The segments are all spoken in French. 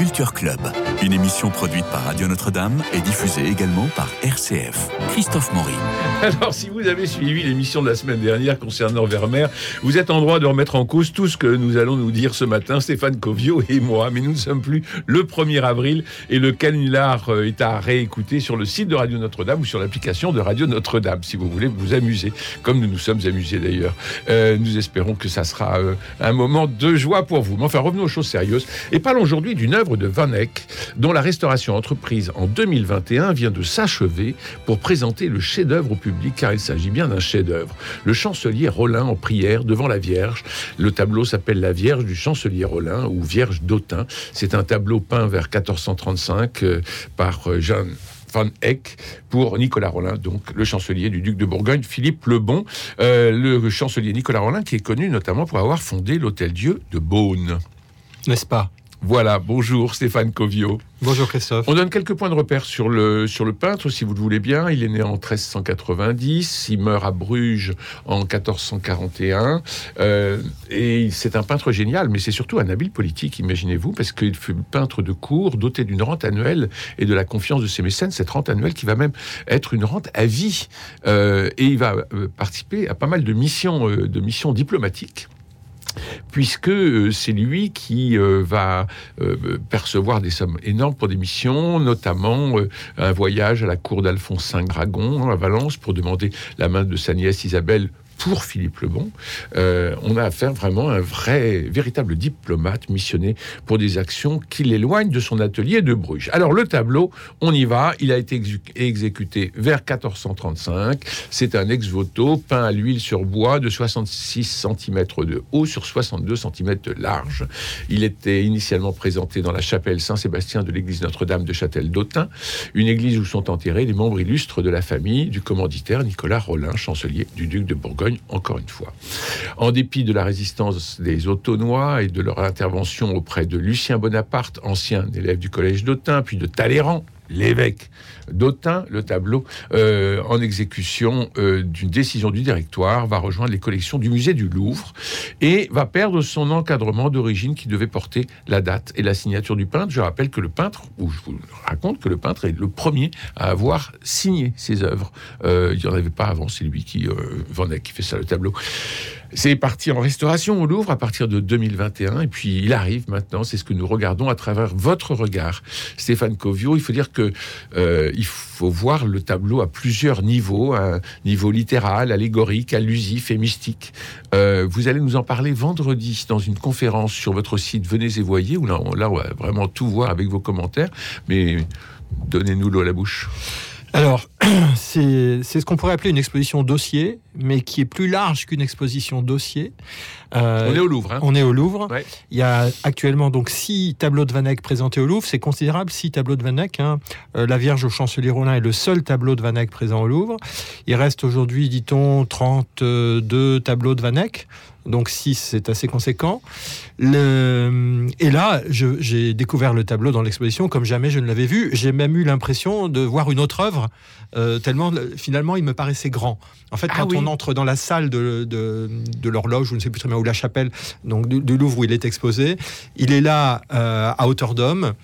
Culture Club, une émission produite par Radio Notre-Dame et diffusée également par RCF. Christophe Maury. Alors, si vous avez suivi l'émission de la semaine dernière concernant Vermeer, vous êtes en droit de remettre en cause tout ce que nous allons nous dire ce matin, Stéphane Covio et moi. Mais nous ne sommes plus le 1er avril et le canular est à réécouter sur le site de Radio Notre-Dame ou sur l'application de Radio Notre-Dame, si vous voulez vous amuser, comme nous nous sommes amusés d'ailleurs. Nous espérons que ça sera un moment de joie pour vous. Mais enfin, revenons aux choses sérieuses et parlons aujourd'hui d'une œuvre de Van Eyck, dont la restauration entreprise en 2021 vient de s'achever pour présenter le chef-d'œuvre au public, car il s'agit bien d'un chef-d'œuvre. Le chancelier Rollin en prière devant la Vierge. Le tableau s'appelle La Vierge du chancelier Rollin ou Vierge d'Autun. C'est un tableau peint vers 1435 par Jan Van Eyck pour Nicolas Rollin, donc le chancelier du duc de Bourgogne, Philippe le Bon. Le chancelier Nicolas Rollin qui est connu notamment pour avoir fondé l'Hôtel-Dieu de Beaune. N'est-ce pas ? Voilà, bonjour Stéphane Covio. Bonjour Christophe. On donne quelques points de repère sur le peintre, si vous le voulez bien. Il est né en 1390, il meurt à Bruges en 1441. Et c'est un peintre génial, mais c'est surtout un habile politique, imaginez-vous, parce qu'il fut peintre de cour, doté d'une rente annuelle et de la confiance de ses mécènes. Cette rente annuelle qui va même être une rente à vie. Et il va participer à pas mal de missions diplomatiques, puisque c'est lui qui va percevoir des sommes énormes pour des missions, notamment un voyage à la cour d'Alphonse V Dragon à Valence pour demander la main de sa nièce Isabelle pour Philippe le Bon. On a affaire vraiment à un véritable diplomate missionné pour des actions qui l'éloignent de son atelier de Bruges. Alors le tableau, on y va, il a été exécuté vers 1435. C'est un ex-voto peint à l'huile sur bois de 66 cm de haut sur 62 cm de large. Il était initialement présenté dans la chapelle Saint-Sébastien de l'église Notre-Dame de Châtel-d'Autun, une église où sont enterrés les membres illustres de la famille du commanditaire Nicolas Rollin, chancelier du duc de Bourgogne, encore une fois. En dépit de la résistance des Autonois et de leur intervention auprès de Lucien Bonaparte, ancien élève du collège d'Autun, puis de Talleyrand, l'évêque d'Autun, le tableau, en exécution d'une décision du directoire, va rejoindre les collections du musée du Louvre et va perdre son encadrement d'origine qui devait porter la date et la signature du peintre. Je rappelle que le peintre, ou je vous raconte que le peintre est le premier à avoir signé ses œuvres. Il n'y en avait pas avant, c'est lui Van Eyck qui fait ça, le tableau. C'est parti en restauration au Louvre à partir de 2021 et puis il arrive maintenant, c'est ce que nous regardons à travers votre regard, Stéphane Covio. Il faut dire que il faut voir le tableau à plusieurs niveaux, un niveau littéral, allégorique, allusif et mystique. Vous allez nous en parler vendredi dans une conférence sur votre site Venez et Voyez, où là on va vraiment tout voir avec vos commentaires, mais donnez-nous l'eau à la bouche. Alors, c'est ce qu'on pourrait appeler une exposition dossier, mais qui est plus large qu'une exposition dossier. On est au Louvre. On est au Louvre. Ouais. Il y a actuellement donc 6 tableaux de Van Eyck présentés au Louvre. C'est considérable, 6 tableaux de Van Eyck. La Vierge au chancelier Rollin est le seul tableau de Van Eyck présent au Louvre. Il reste aujourd'hui, dit-on, 32 tableaux de Van Eyck. Donc 6, c'est assez conséquent. Et là, j'ai découvert le tableau dans l'exposition comme jamais je ne l'avais vu. J'ai même eu l'impression de voir une autre œuvre, tellement finalement il me paraissait grand. En fait, quand on entre dans la salle de l'horloge, je ne sais plus très bien où, la chapelle donc du Louvre où il est exposé, il est là à hauteur d'homme.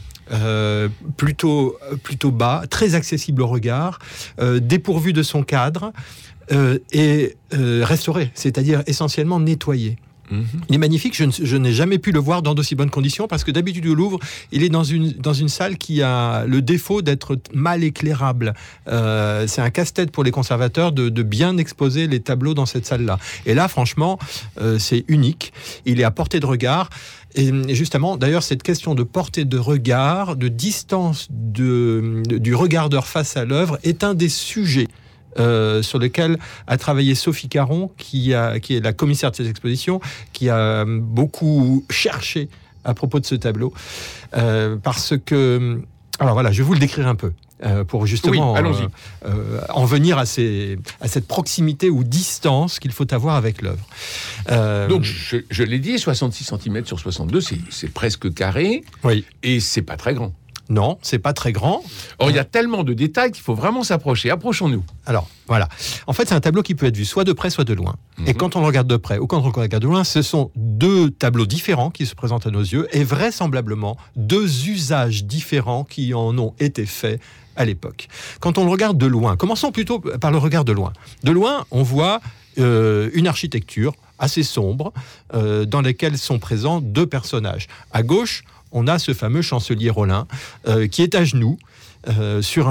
Plutôt bas, très accessible au regard, dépourvu de son cadre et restauré, c'est-à-dire essentiellement nettoyé. Il est magnifique, je n'ai jamais pu le voir dans d'aussi bonnes conditions parce que d'habitude au Louvre, il est dans une salle qui a le défaut d'être mal éclairable. C'est un casse-tête pour les conservateurs de bien exposer les tableaux dans cette salle-là. Et là, franchement, c'est unique. Il est à portée de regard. Et justement, d'ailleurs, cette question de portée de regard, de distance du regardeur face à l'œuvre est un des sujets sur lequel a travaillé Sophie Caron, qui est la commissaire de cette exposition, qui a beaucoup cherché à propos de ce tableau, parce que... Alors voilà, je vais vous le décrire un peu, pour justement en venir à cette proximité ou distance qu'il faut avoir avec l'œuvre. Donc, je l'ai dit, 66 cm sur 62, c'est presque carré, oui. Et c'est pas très grand. Non, c'est pas très grand. Or, il y a tellement de détails qu'il faut vraiment s'approcher. Approchons-nous. Alors, voilà. En fait, c'est un tableau qui peut être vu soit de près, soit de loin. Et quand on le regarde de près ou quand on le regarde de loin, ce sont deux tableaux différents qui se présentent à nos yeux et vraisemblablement deux usages différents qui en ont été faits à l'époque. Quand on le regarde de loin, commençons plutôt par le regard de loin. De loin, on voit une architecture assez sombre dans laquelle sont présents deux personnages. À gauche, on a ce fameux chancelier Rollin qui est à genoux sur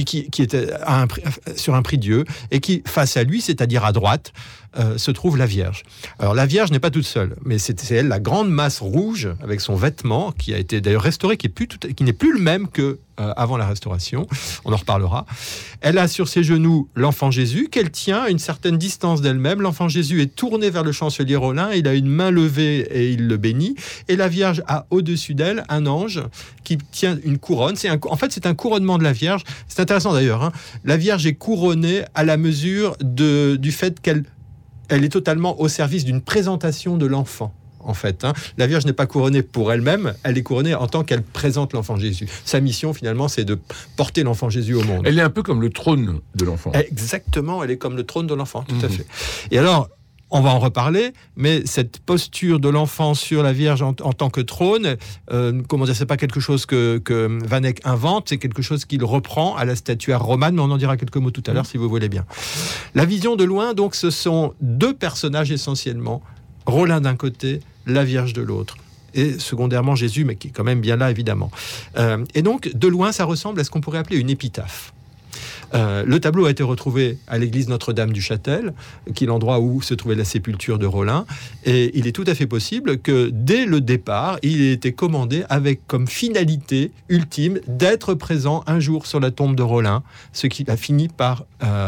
un prie-dieu et qui, face à lui, c'est-à-dire à droite, se trouve la Vierge. Alors la Vierge n'est pas toute seule, mais c'est elle, la grande masse rouge avec son vêtement qui a été d'ailleurs restauré, qui n'est plus le même que avant la restauration. On en reparlera. Elle a sur ses genoux l'enfant Jésus qu'elle tient à une certaine distance d'elle-même. L'enfant Jésus est tourné vers le chancelier Rollin. Il a une main levée et il le bénit. Et la Vierge a au-dessus d'elle un ange qui tient une couronne. En fait, c'est un couronnement de la Vierge. C'est intéressant d'ailleurs, hein. La Vierge est couronnée à la mesure du fait qu'elle est totalement au service d'une présentation de l'enfant. En fait, hein. La Vierge n'est pas couronnée pour elle-même, elle est couronnée en tant qu'elle présente l'enfant Jésus. Sa mission, finalement, c'est de porter l'enfant Jésus au monde. Elle est un peu comme le trône de l'enfant. Exactement, elle est comme le trône de l'enfant, tout à fait. Et alors, on va en reparler, mais cette posture de l'enfant sur la Vierge en tant que trône, c'est pas quelque chose que Van Eyck invente, c'est quelque chose qu'il reprend à la statuaire romane, mais on en dira quelques mots tout à l'heure si vous voulez bien. La vision de loin, donc, ce sont deux personnages essentiellement, Rollin d'un côté, la Vierge de l'autre. Et secondairement Jésus, mais qui est quand même bien là, évidemment. Et donc, de loin, ça ressemble à ce qu'on pourrait appeler une épitaphe. Le tableau a été retrouvé à l'église Notre-Dame du Châtel, qui est l'endroit où se trouvait la sépulture de Rollin. Et il est tout à fait possible que, dès le départ, il ait été commandé avec comme finalité ultime d'être présent un jour sur la tombe de Rollin, ce qui a fini par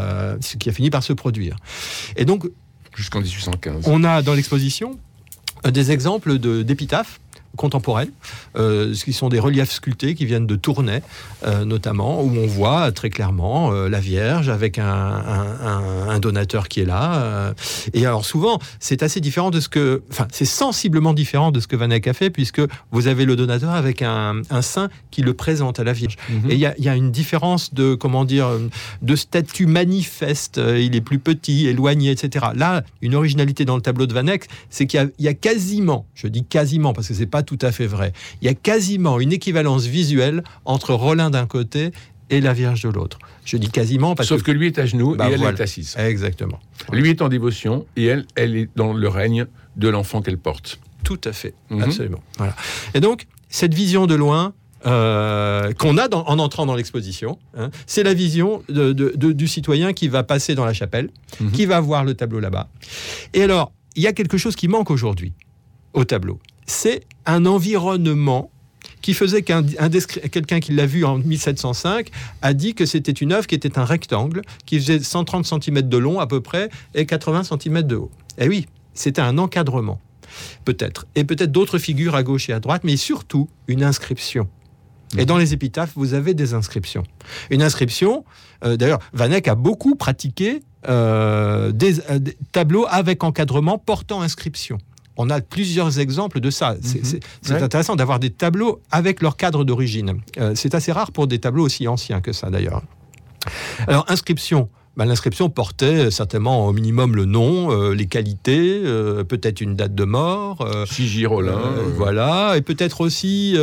se produire. Et donc, jusqu'en 1815. On a dans l'exposition des exemples d'épitaphes contemporaines, ce qui sont des reliefs sculptés qui viennent de Tournai, notamment, où on voit très clairement la Vierge avec un donateur qui est là. Et alors souvent, c'est assez différent c'est sensiblement différent de ce que Van Eyck a fait, puisque vous avez le donateur avec un saint qui le présente à la Vierge. Et il y a une différence de statut manifeste. Il est plus petit, éloigné, etc. Là, une originalité dans le tableau de Van Eyck, c'est qu'il y a quasiment, je dis quasiment parce que c'est pas tout à fait vrai, il y a quasiment une équivalence visuelle entre Rollin d'un côté et la Vierge de l'autre. Je dis quasiment parce que lui est à genoux et elle est assise. Exactement. Lui est en dévotion et elle est dans le règne de l'enfant qu'elle porte. Tout à fait, absolument. Voilà. Et donc, cette vision de loin qu'on a en entrant dans l'exposition, hein, c'est la vision du citoyen qui va passer dans la chapelle, qui va voir le tableau là-bas. Et alors, il y a quelque chose qui manque aujourd'hui au tableau. C'est un environnement qui faisait quelqu'un qui l'a vu en 1705 a dit que c'était une œuvre qui était un rectangle qui faisait 130 cm de long à peu près et 80 cm de haut. Et oui, c'était un encadrement, peut-être. Et peut-être d'autres figures à gauche et à droite, mais surtout une inscription. Et dans les épitaphes, vous avez des inscriptions. Une inscription, d'ailleurs, Van Eyck a beaucoup pratiqué des tableaux avec encadrement portant inscription. On a plusieurs exemples de ça. C'est intéressant d'avoir des tableaux avec leur cadre d'origine. C'est assez rare pour des tableaux aussi anciens que ça, d'ailleurs. Alors, inscription. L'inscription portait certainement au minimum le nom, les qualités, peut-être une date de mort. J.J. Rollin. Voilà. Et peut-être aussi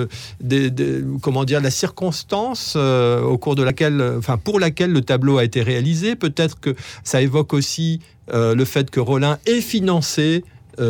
la circonstance au cours de pour laquelle le tableau a été réalisé. Peut-être que ça évoque aussi le fait que Rollin ait financé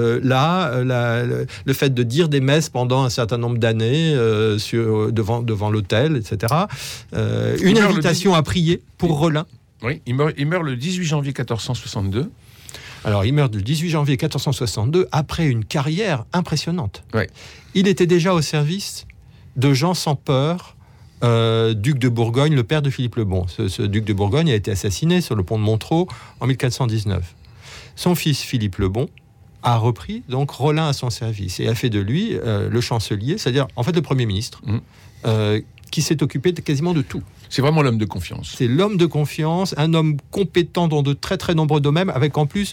le fait de dire des messes pendant un certain nombre d'années devant l'autel, etc. Une invitation à prier pour Rollin. Oui, il meurt le 18 janvier 1462. Alors, il meurt le 18 janvier 1462 après une carrière impressionnante. Oui. Il était déjà au service de Jean sans peur, duc de Bourgogne, le père de Philippe le Bon. Ce duc de Bourgogne a été assassiné sur le pont de Montereau en 1419. Son fils Philippe le Bon a repris donc Rollin à son service et a fait de lui le chancelier, c'est-à-dire en fait le Premier ministre, qui s'est occupé quasiment de tout. C'est vraiment l'homme de confiance. C'est l'homme de confiance, un homme compétent dans de très très nombreux domaines, avec en plus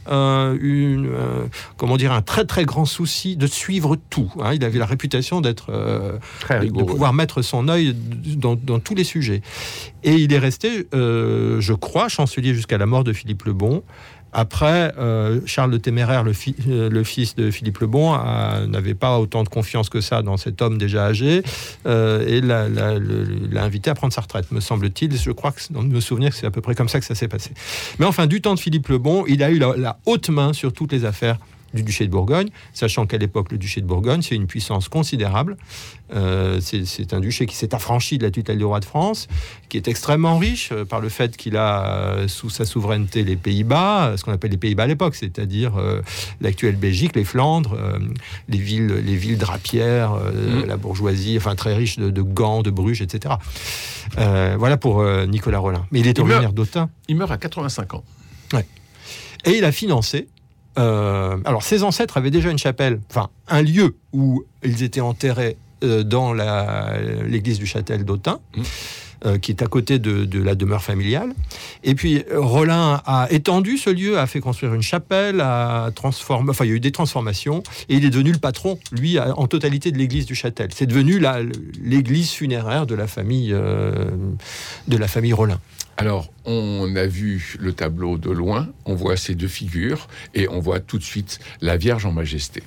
un très très grand souci de suivre tout. Hein. Il avait la réputation d'être Très rigoureux. de pouvoir mettre son œil dans tous les sujets. Et il est resté, je crois, chancelier jusqu'à la mort de Philippe le Bon. Après, Charles le Téméraire, le fils de Philippe le Bon, n'avait pas autant de confiance que ça dans cet homme déjà âgé, et l'a invité à prendre sa retraite, me semble-t-il. Je crois que, de me souvenir que c'est à peu près comme ça que ça s'est passé. Mais enfin, du temps de Philippe le Bon, il a eu la haute main sur toutes les affaires du duché de Bourgogne, sachant qu'à l'époque, le duché de Bourgogne, c'est une puissance considérable. C'est un duché qui s'est affranchi de la tutelle du roi de France, qui est extrêmement riche par le fait qu'il a sous sa souveraineté les Pays-Bas, ce qu'on appelle les Pays-Bas à l'époque, c'est-à-dire l'actuelle Belgique, les Flandres, les villes drapières, la bourgeoisie, enfin très riche de Gand, de Bruges, etc. Voilà pour Nicolas Rolin. Mais il est originaire d'Autun. Il meurt à 85 ans. Ouais. Et il a financé. Alors, ses ancêtres avaient déjà une chapelle, enfin un lieu où ils étaient enterrés dans l'église du Châtel d'Autun, qui est à côté de la demeure familiale. Et puis, Rolin a étendu ce lieu, a fait construire une chapelle, il y a eu des transformations, et il est devenu le patron, lui, en totalité de l'église du Châtel. C'est devenu l'église funéraire de la famille Rolin. Alors, on a vu le tableau de loin, on voit ces deux figures, et on voit tout de suite la Vierge en majesté.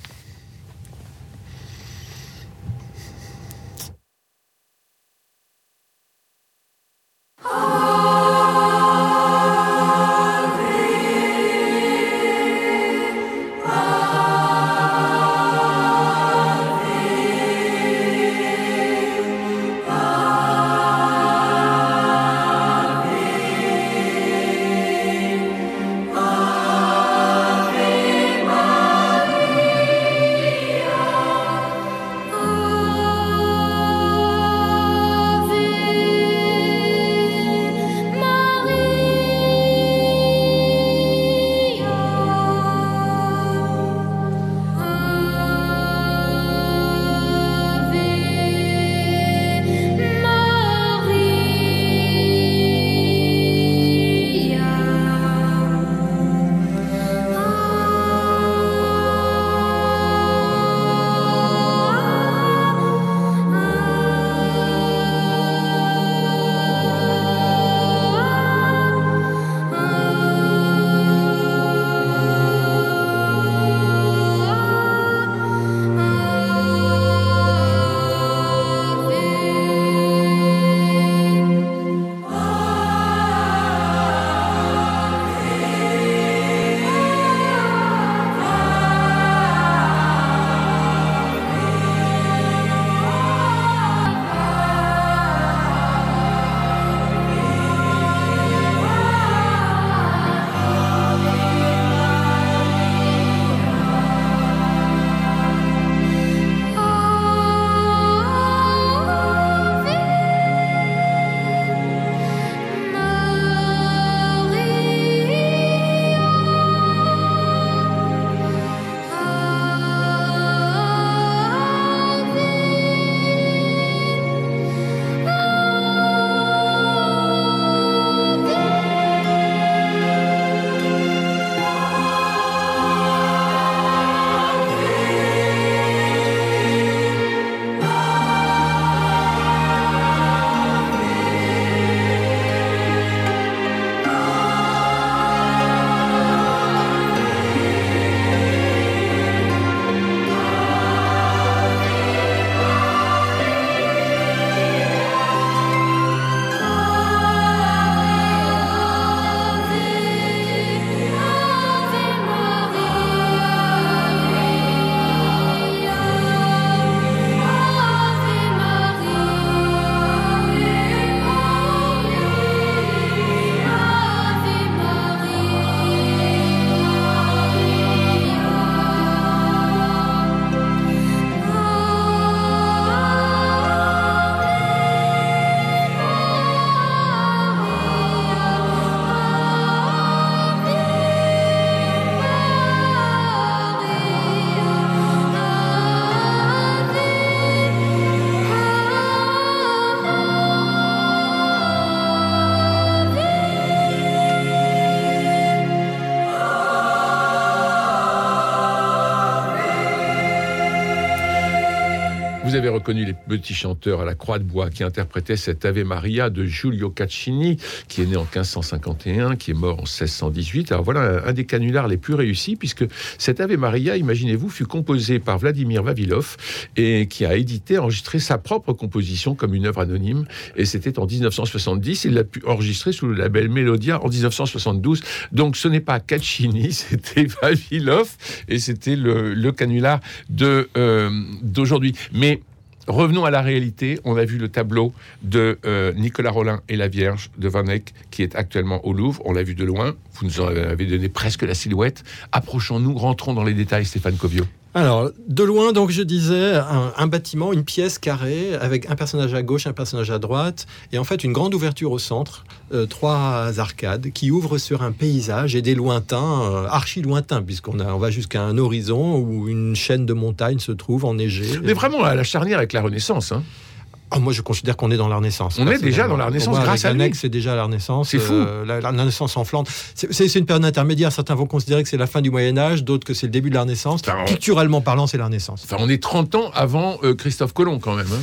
Vous avez reconnu les petits chanteurs à la Croix de Bois qui interprétaient cet Ave Maria de Giulio Caccini, qui est né en 1551, qui est mort en 1618. Alors voilà un des canulars les plus réussis, puisque cet Ave Maria, imaginez-vous, fut composé par Vladimir Vavilov et qui a enregistré sa propre composition comme une œuvre anonyme. Et c'était en 1970. Il l'a pu enregistrer sous le label Melodia en 1972. Donc ce n'est pas Caccini, c'était Vavilov et c'était le canular d'aujourd'hui. Mais revenons à la réalité. On a vu le tableau de Nicolas Rolin et la Vierge de Van Eyck qui est actuellement au Louvre. On l'a vu de loin. Vous nous en avez donné presque la silhouette. Approchons-nous, rentrons dans les détails, Stéphane Covio. Alors, de loin, donc je disais, un bâtiment, une pièce carrée, avec un personnage à gauche, un personnage à droite, et en fait une grande ouverture au centre, 3 arcades, qui ouvrent sur un paysage et des lointains, archi lointains, puisqu'on va jusqu'à un horizon où une chaîne de montagnes se trouve enneigée. Mais vraiment à la charnière avec la Renaissance, hein. Moi, je considère qu'on est dans la Renaissance. On est déjà dans la Renaissance grâce à lui. C'est déjà la Renaissance. C'est fou. La Renaissance en Flandre. C'est une période intermédiaire. Certains vont considérer que c'est la fin du Moyen-Âge, d'autres que c'est le début de la Renaissance. Picturalement parlant, c'est la Renaissance. Enfin, on est 30 ans avant Christophe Colomb, quand même.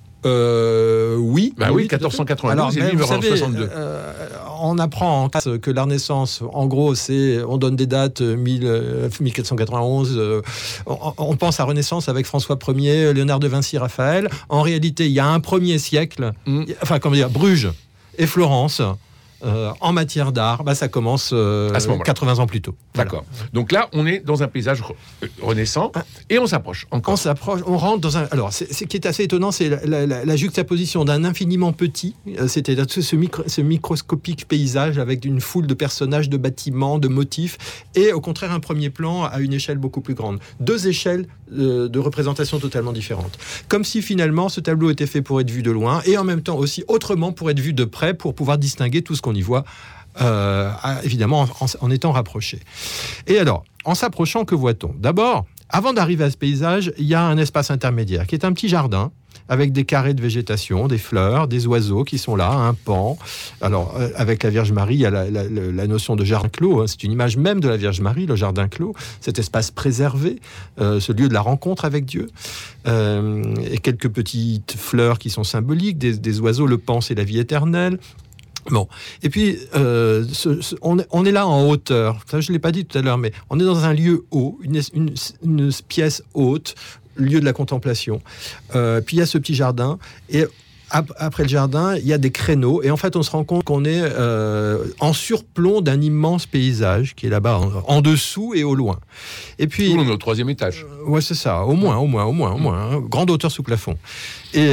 Oui. Bah oui, 1492 et lui meurt en 62. On apprend en classe que la Renaissance, en gros, on donne des dates 1491. On pense à Renaissance avec François Ier, Léonard de Vinci, Raphaël. En réalité, il y a un premier siècle, Bruges et Florence. En matière d'art, ça commence à ce 80 ans plus tôt. D'accord. Voilà. Donc là, on est dans un paysage renaissant et on s'approche encore. On rentre dans un... Alors, ce qui est assez étonnant, c'est la juxtaposition d'un infiniment petit, c'est-à-dire ce microscopique paysage avec une foule de personnages, de bâtiments, de motifs, et au contraire un premier plan à une échelle beaucoup plus grande. 2 échelles de représentation totalement différentes. Comme si finalement ce tableau était fait pour être vu de loin et en même temps aussi autrement pour être vu de près, pour pouvoir distinguer tout ce qu'on y voit, évidemment en étant rapproché. Et alors, en s'approchant, que voit-on ? D'abord, avant d'arriver à ce paysage, il y a un espace intermédiaire qui est un petit jardin avec des carrés de végétation, des fleurs, des oiseaux qui sont là, un pan. Alors, avec la Vierge Marie, il y a la notion de jardin clos. C'est une image même de la Vierge Marie, le jardin clos, cet espace préservé, ce lieu de la rencontre avec Dieu. Et quelques petites fleurs qui sont symboliques, des oiseaux, le pan, c'est la vie éternelle. Bon, et puis on est là en hauteur. Ça, je ne l'ai pas dit tout à l'heure, mais on est dans un lieu haut, une pièce haute, lieu de la contemplation. Puis il y a ce petit jardin, et après le jardin, il y a des créneaux, et en fait, on se rend compte qu'on est en surplomb d'un immense paysage qui est là-bas, en dessous et au loin. Et puis, on est au 3e étage. Ouais, c'est ça, au moins, grande hauteur sous plafond. Et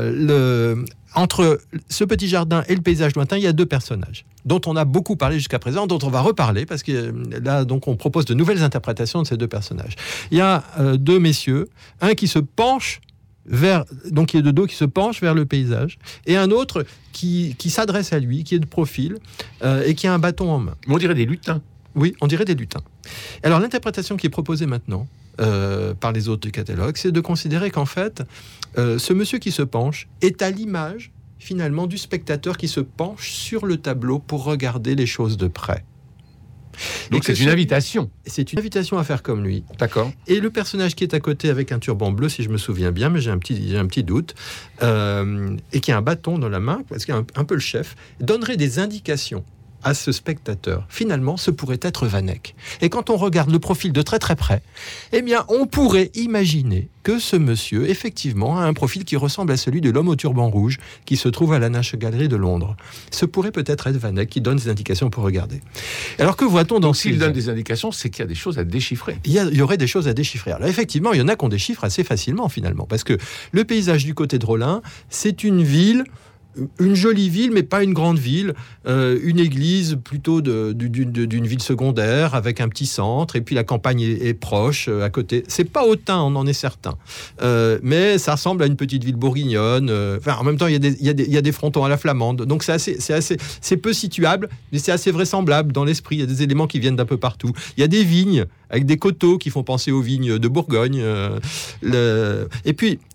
entre ce petit jardin et le paysage lointain, il y a 2 personnages dont on a beaucoup parlé jusqu'à présent, dont on va reparler, parce que là, donc, on propose de nouvelles interprétations de ces 2 personnages. Il y a 2 messieurs, un qui se penche donc qui est de dos, qui se penche vers le paysage, et un autre qui s'adresse à lui, qui est de profil, et qui a un bâton en main. On dirait des lutins. Oui, on dirait des lutins. Alors, l'interprétation qui est proposée maintenant, par les autres du catalogue, c'est de considérer qu'en fait, ce monsieur qui se penche est à l'image, finalement, du spectateur qui se penche sur le tableau pour regarder les choses de près. Donc c'est une invitation. C'est une invitation à faire comme lui. D'accord. Et le personnage qui est à côté avec un turban bleu, si je me souviens bien, mais j'ai un petit doute, et qui a un bâton dans la main, parce qu'il est un peu le chef, donnerait des indications à ce spectateur. Finalement, ce pourrait être Van Eyck. Et quand on regarde le profil de très très près, eh bien, on pourrait imaginer que ce monsieur, effectivement, a un profil qui ressemble à celui de l'homme au turban rouge qui se trouve à la National Gallery de Londres. Ce pourrait peut-être être Van Eyck qui donne des indications pour regarder. Alors que voit-on dans s'il donne des indications, c'est qu'il y a des choses à déchiffrer. Il y aurait des choses à déchiffrer. Alors effectivement, il y en a qu'on déchiffre assez facilement finalement, parce que le paysage du côté de Rolin, c'est une ville, une jolie ville, mais pas une grande ville, une église plutôt d'une ville secondaire avec un petit centre, et puis la campagne est proche à côté. C'est pas Autun, on en est certain, mais ça ressemble à une petite ville bourguignonne. En même temps, il y a des frontons à la flamande, donc c'est peu situable, mais c'est assez vraisemblable dans l'esprit. Il y a des éléments qui viennent d'un peu partout. Il y a des vignes avec des coteaux qui font penser aux vignes de Bourgogne. Et puis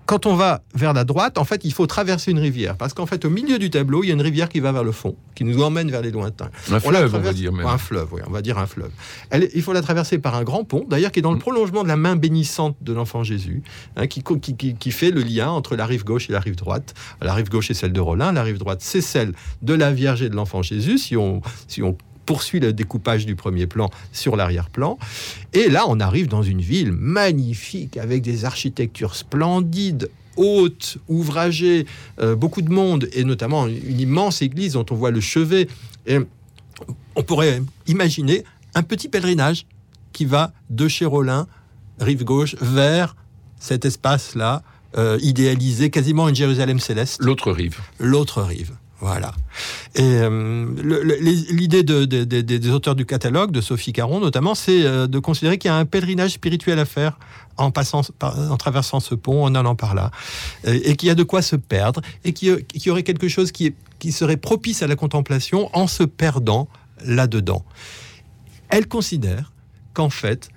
quand on va vers la droite, en fait, il faut traverser une rivière. Parce qu'en fait, au milieu du tableau, il y a une rivière qui va vers le fond, qui nous emmène vers les lointains. Un fleuve, on va dire même. Un fleuve, oui, on va dire un fleuve. Il faut la traverser par un grand pont, d'ailleurs, qui est dans le prolongement de la main bénissante de l'enfant Jésus, qui fait le lien entre la rive gauche et la rive droite. La rive gauche est celle de Rollin, la rive droite, c'est celle de la Vierge et de l'enfant Jésus, si on poursuit le découpage du premier plan sur l'arrière-plan. Et là, on arrive dans une ville magnifique, avec des architectures splendides, hautes, ouvragées, beaucoup de monde, et notamment une immense église dont on voit le chevet. Et on pourrait imaginer un petit pèlerinage qui va de chez Rollin, rive gauche, vers cet espace-là, idéalisé, quasiment une Jérusalem céleste. L'autre rive. Voilà. Et l'idée des auteurs du catalogue, de Sophie Caron notamment, c'est de considérer qu'il y a un pèlerinage spirituel à faire en traversant ce pont, en allant par là, et qu'il y a de quoi se perdre, et qu'il y aurait quelque chose qui serait propice à la contemplation en se perdant là-dedans. Elle considère qu'en fait,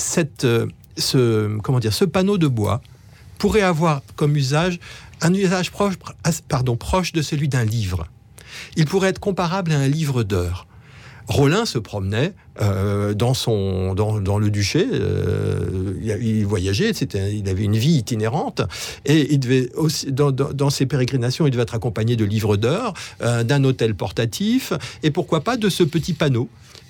ce panneau de bois pourrait avoir comme usage un usage proche de celui d'un livre. Il pourrait être comparable à un livre d'heures. Rollin se promenait dans le duché, il voyageait, il avait une vie itinérante, et il devait aussi, dans ses pérégrinations, il devait être accompagné de livres d'heures, d'un autel portatif, et pourquoi pas de ce petit panneau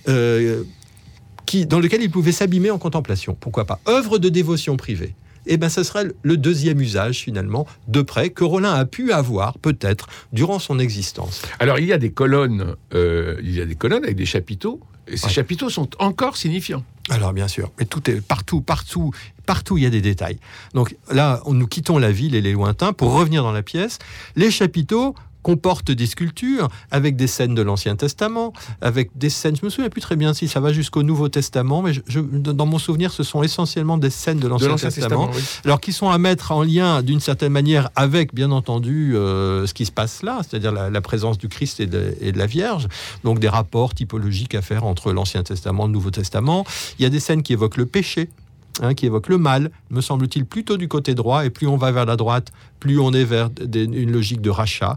dans lequel il pouvait s'abîmer en contemplation. Pourquoi pas ? Œuvre de dévotion privée. Et ce serait le deuxième usage, finalement, de près, que Rollin a pu avoir, peut-être, durant son existence. Alors, il y a des colonnes avec des chapiteaux, et ces chapiteaux sont encore signifiants. Alors, bien sûr, mais tout est partout, il y a des détails. Donc là, nous quittons la ville et les lointains pour revenir dans la pièce. Les chapiteaux comporte des sculptures avec des scènes de l'Ancien Testament, avec des scènes, je me souviens plus très bien si ça va jusqu'au Nouveau Testament, mais dans mon souvenir, ce sont essentiellement des scènes de l'Ancien Testament, oui. Alors qui sont à mettre en lien d'une certaine manière avec, bien entendu, ce qui se passe là, c'est-à-dire la présence du Christ et de la Vierge, donc des rapports typologiques à faire entre l'Ancien Testament et le Nouveau Testament. Il y a des scènes qui évoquent le péché, qui évoque le mal, me semble-t-il, plutôt du côté droit, et plus on va vers la droite, plus on est vers une logique de rachat.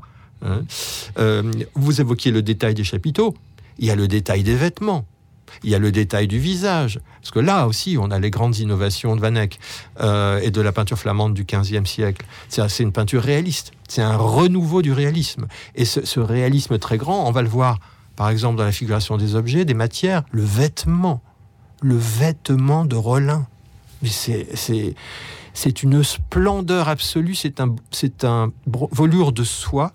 Vous évoquiez le détail des chapiteaux, il y a le détail des vêtements, il y a le détail du visage, parce que là aussi on a les grandes innovations de Van Eyck et de la peinture flamande du XVe siècle. C'est une peinture réaliste, c'est un renouveau du réalisme, et ce réalisme très grand, on va le voir par exemple dans la figuration des objets, des matières, le vêtement de Rollin. Mais c'est une splendeur absolue, c'est un velours de soie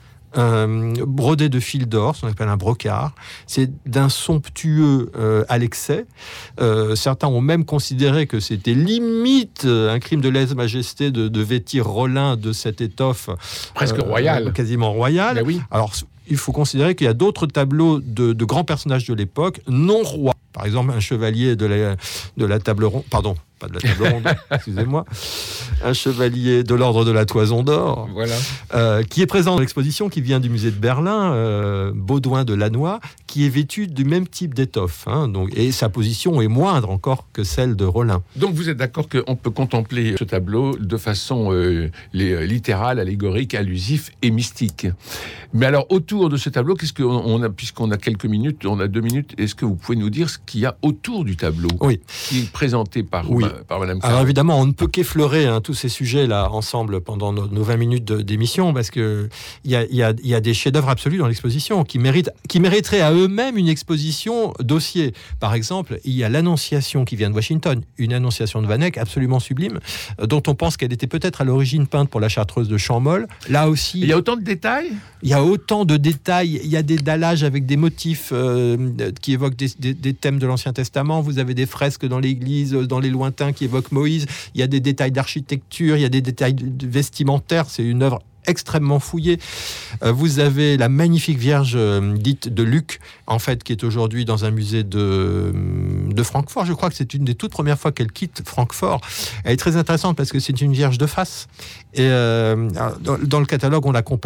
brodé de fil d'or, ce qu'on appelle un brocart. C'est d'un somptueux à l'excès. Certains ont même considéré que c'était limite un crime de lèse-majesté de vêtir Rollin de cette étoffe presque royale, quasiment royale. Oui. Alors il faut considérer qu'il y a d'autres tableaux de grands personnages de l'époque non rois. Par exemple, un chevalier de la table ronde, pardon, pas de la table ronde, excusez-moi, un chevalier de l'ordre de la Toison d'Or, voilà. Qui est présent dans l'exposition qui vient du musée de Berlin, Baudouin de Lannoy, qui est vêtu du même type d'étoffe, et sa position est moindre encore que celle de Rollin. Donc vous êtes d'accord qu'on peut contempler ce tableau de façon littérale, allégorique, allusif et mystique. Mais alors, autour de ce tableau, puisqu'on a quelques minutes, on a 2 minutes, est-ce que vous pouvez nous dire ce qu'il y a autour du tableau, qui est présenté par Madame Caron? Alors évidemment, on ne peut qu'effleurer tous ces sujets-là ensemble pendant nos 20 minutes d'émission, parce qu'il y a des chefs-d'œuvre absolus dans l'exposition qui mériteraient à eux-mêmes une exposition dossier. Par exemple, il y a l'Annonciation qui vient de Washington, une Annonciation de Van Eyck absolument sublime, dont on pense qu'elle était peut-être à l'origine peinte pour la Chartreuse de Champmol. Là aussi, il y a autant de détails. Il y a autant de détails. Il y a des dallages avec des motifs qui évoquent des thèmes de l'Ancien Testament. Vous avez des fresques dans l'église, dans les lointains qui évoquent Moïse. Il y a des détails d'architecture, il y a des détails vestimentaires. C'est une œuvre extrêmement fouillée. Vous avez la magnifique Vierge dite de Luc, en fait, qui est aujourd'hui dans un musée de Francfort. Je crois que c'est une des toutes premières fois qu'elle quitte Francfort. Elle est très intéressante parce que c'est une Vierge de face. Et dans le catalogue, on la compare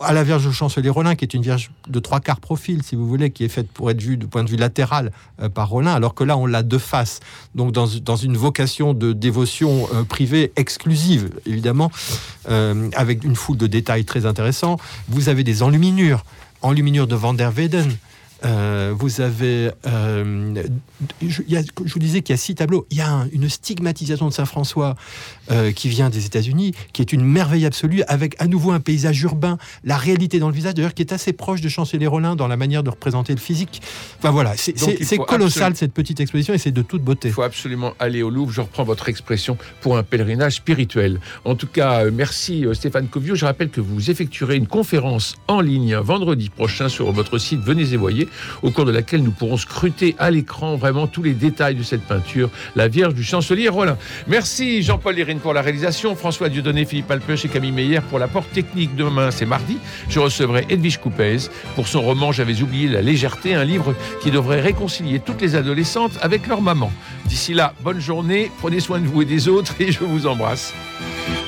à la Vierge au Chancelier Rollin, qui est une Vierge de 3/4 profil, si vous voulez, qui est faite pour être vue du point de vue latéral par Rollin, alors que là, on l'a de face. Donc, dans une vocation de dévotion privée exclusive, évidemment, avec une foule de détails très intéressants. Vous avez des enluminures de Van der Weyden. Vous avez, je vous disais qu'il y a 6 tableaux. Il y a une stigmatisation de Saint François qui vient des États-Unis, qui est une merveille absolue, avec à nouveau un paysage urbain, la réalité dans le visage, d'ailleurs, qui est assez proche de Chancelier Rollin dans la manière de représenter le physique. Enfin voilà, c'est colossal cette petite exposition, et c'est de toute beauté. Il faut absolument aller au Louvre. Je reprends votre expression pour un pèlerinage spirituel. En tout cas, merci Stéphane Covio. Je rappelle que vous effectuerez une conférence en ligne vendredi prochain sur votre site Venez et Voyez, au cours de laquelle nous pourrons scruter à l'écran vraiment tous les détails de cette peinture, la Vierge du Chancelier Rollin. Merci Jean-Paul Lérine pour la réalisation, François Dieudonné, Philippe Alpeuch et Camille Meyer pour l'apport technique. Demain, c'est mardi, je recevrai Edwige Coupez pour son roman J'avais oublié la légèreté, un livre qui devrait réconcilier toutes les adolescentes avec leur maman. D'ici là, bonne journée, prenez soin de vous et des autres et je vous embrasse.